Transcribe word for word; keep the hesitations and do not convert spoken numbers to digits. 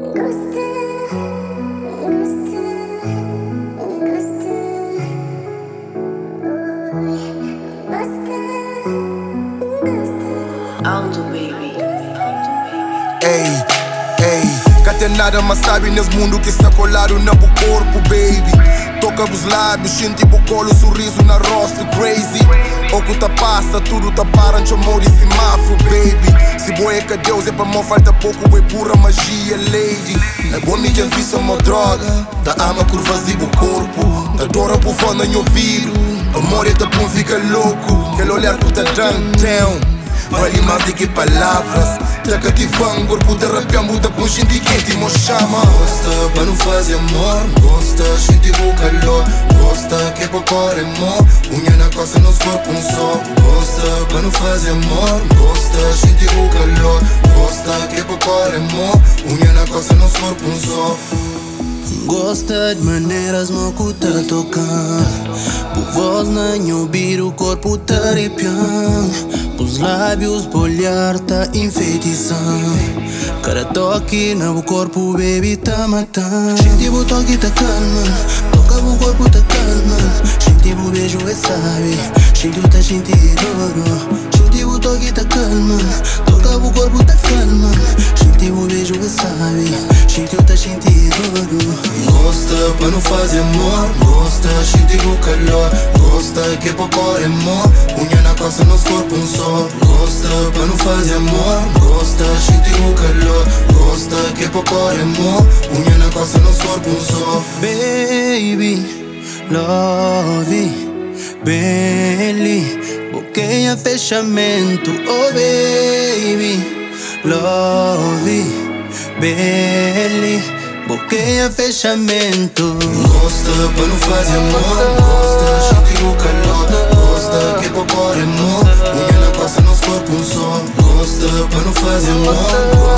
Alto baby. Ei, ei, cá tem nada mas sabe nesse mundo que está colado no corpo, baby. Toca os lábios, sente o colo, sorriso na rosto, crazy. O que tá passa, tudo tá parando, chamou de semáforo, baby. Se boa é que Deus é pra mão, falta pouco, é pura magia, lady. É bom me quem visse uma droga, da ama curvas de o corpo. Da dora por fora no ouvido, amor é tapum, fica louco. Aquele olhar que tá drunk down, vale mais do que palavras. Taca de fã, corpo de rapé, muda com gente quente, mo chama. Gosta, pra não fazer amor. Gosta, sente o calor. Gosta, que é pra cor amor. Unha na costa, nos corpo um só. Gosta, pra não fazer amor. Gosta, sente o calor. Gosta, que é pra cor amor. Unha na costa, nos corpo um só. Gosta de maneiras mo que tá tocando. Por voz na ouvir o corpo tá arrepiando. Os lábios, o olhar tá enfeitiçando. Cada toque no corpo, baby, tá matando. Sente o toque, tá calma. Toca o corpo, tá calma. Sente o beijo, é sabe. Sente o tá sentindo. Sente o toque, tá calma. Toca o corpo, tá calma. Sente o beijo, é sabe. Sente o tá sentindo. Gosta, pra não fazer amor. Gosta, sente o calor. Gosta, que é pra cor amor. Unha na costa, nos corpo um só. Gosta, pra não fazer amor. Gosta, sente o calor. Gosta, que é pra cor amor. Unha na costa, nos corpo um só. Baby, love, belly, bloqueia fechamento. Oh baby, love, belly, bloqueia fechamento. Gosta, pra não fazer amor. Gosta, sente o calor. Gosta, que é pra cor amor. Unha na costa, nos corpo um só. Gosta, pra não fazer amor.